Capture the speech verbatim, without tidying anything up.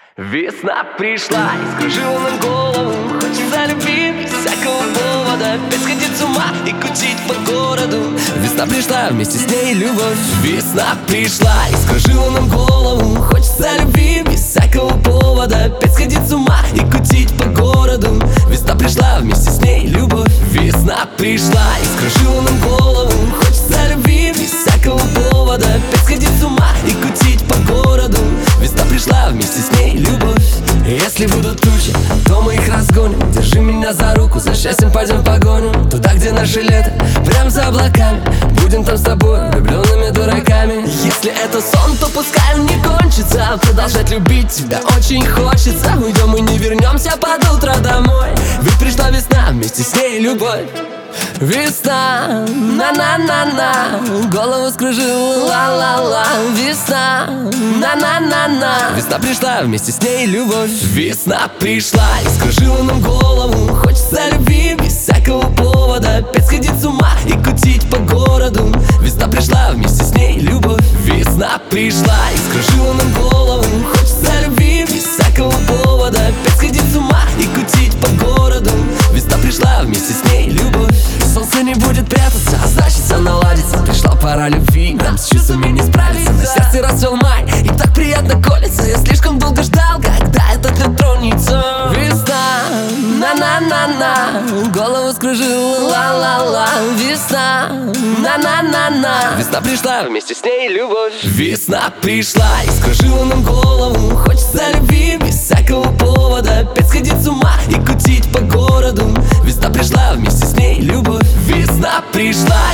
Весна пришла и скружила нам голову. Хочется любви без всякого повода, опять сходить с ума и кутить по городу. Весна пришла, вместе с ней любовь. Весна пришла и скружила нам голову. Хочется любви без всякого повода, опять сходить с ума и кутить по городу. Весна пришла, вместе с ней любовь. Весна пришла и скружила нам голову. Хочется любви без всякого повода, опять сходить с ума и кутить по городу. Весна пришла, вместе с ней любовь. Если будут тучи, то мы их разгоним. Держи меня за руку, за счастьем пойдем в погоню. Туда, где наше лето, прям за облаками. Будем там с тобой, влюбленными дураками. Если это сон, то пускай он не кончится. Продолжать любить тебя очень хочется. Уйдем и не вернемся под утро домой. Ведь пришла весна, вместе с ней любовь. Весна, на-на-на-на, голову скружила, ла-ла-ла. Весна, на-на-на-на, весна пришла, вместе с ней любовь. Весна пришла и скружила нам голову. Хочется любви без всякого повода, опять сходить с ума и кутить по городу. Весна пришла, вместе с ней любовь. Весна пришла и скружила нам голову. Хочется любви без всякого повода, опять сходить с ума и кутить по городу. Весна пришла, вместе с ней любовь. Солнце не будет прятаться, а значит все наладится. Пришла пора любви, нам с чувствами не справиться. На сердце расцвел май, и так приятно колется. Я слишком долго ждал, когда этот лед тронется. Весна, на-на-на-на, голову скружила, ла-ла-ла. Весна, на-на-на-на, весна пришла, вместе с ней любовь. Весна пришла и скружила нам голову. Хочется любви без всякого повода, опять сходить с ума и кутить по городу. Весна пришла, вместе с ней любовь. Весна пришла